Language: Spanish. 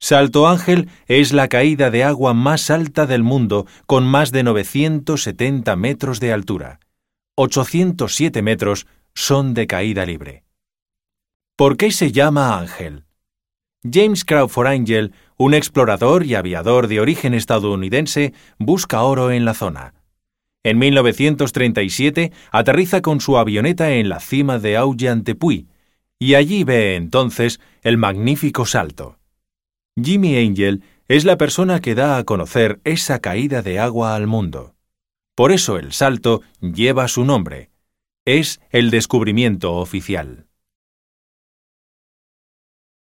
Salto Ángel es la caída de agua más alta del mundo, con más de 970 metros de altura. 807 metros son de caída libre. ¿Por qué se llama Ángel? James Crawford Angell, un explorador y aviador de origen estadounidense, busca oro en la zona. En 1937 aterriza con su avioneta en la cima de Aullan-Tepuy, y allí ve entonces el magnífico salto. Jimmy Angell es la persona que da a conocer esa caída de agua al mundo. Por eso el salto lleva su nombre. Es el descubrimiento oficial.